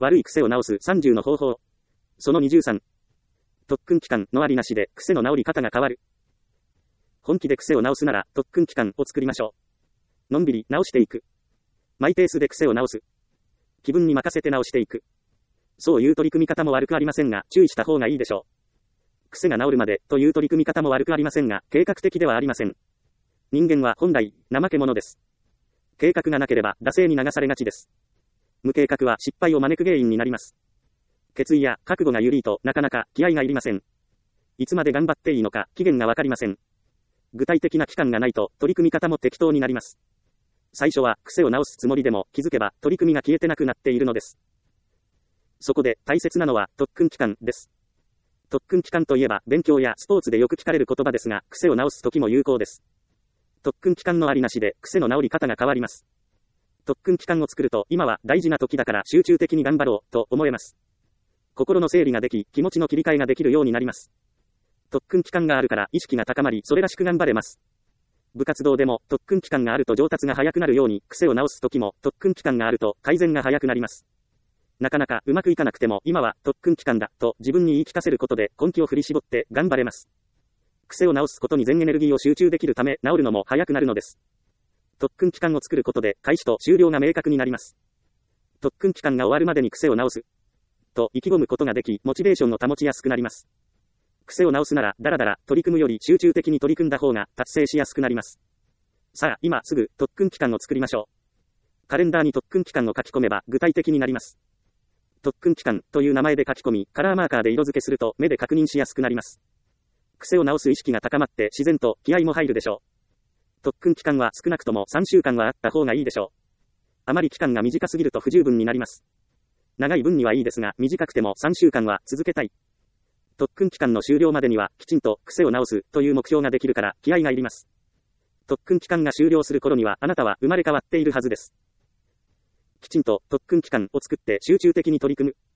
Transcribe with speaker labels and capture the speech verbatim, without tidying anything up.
Speaker 1: 悪い癖を直すさんじゅうの方法。そのにじゅうさん。特訓期間のありなしで癖の治り方が変わる。本気で癖を直すなら特訓期間を作りましょう。のんびり直していく。マイペースで癖を直す。気分に任せて直していく。そういう取り組み方も悪くありませんが、注意した方がいいでしょう。癖が治るまでという取り組み方も悪くありませんが、計画的ではありません。人間は本来、怠け者です。計画がなければ惰性に流されがちです。無計画は失敗を招く原因になります。決意や覚悟が緩いとなかなか気合がいりません。いつまで頑張っていいのか期限がわかりません。具体的な期間がないと取り組み方も適当になります。最初は癖を直すつもりでも気づけば取り組みが消えてなくなっているのです。そこで大切なのは特訓期間です。特訓期間といえば勉強やスポーツでよく聞かれる言葉ですが、癖を直す時も有効です。特訓期間のありなしで癖の治り方が変わります。特訓期間を作ると今は大事な時だから集中的に頑張ろうと思えます。心の整理ができ、気持ちの切り替えができるようになります。特訓期間があるから意識が高まり、それらしく頑張れます。部活動でも特訓期間があると上達が早くなるように、癖を直す時も特訓期間があると改善が早くなります。なかなかうまくいかなくても今は特訓期間だと自分に言い聞かせることで根気を振り絞って頑張れます。癖を直すことに全エネルギーを集中できるため治るのも早くなるのです。特訓期間を作ることで開始と終了が明確になります。特訓期間が終わるまでに癖を直すと意気込むことができ、モチベーションを保ちやすくなります。癖を直すなら、だらだら取り組むより集中的に取り組んだ方が達成しやすくなります。さあ、今すぐ特訓期間を作りましょう。カレンダーに特訓期間を書き込めば具体的になります。特訓期間という名前で書き込み、カラーマーカーで色付けすると目で確認しやすくなります。癖を直す意識が高まって自然と気合も入るでしょう。特訓期間は少なくともさんしゅうかんはあった方がいいでしょう。あまり期間が短すぎると不十分になります。長い分にはいいですが、短くてもさんしゅうかんは続けたい。特訓期間の終了までにはきちんと癖を直すという目標ができるから気合がいります。特訓期間が終了する頃にはあなたは生まれ変わっているはずです。きちんと特訓期間を作って集中的に取り組む。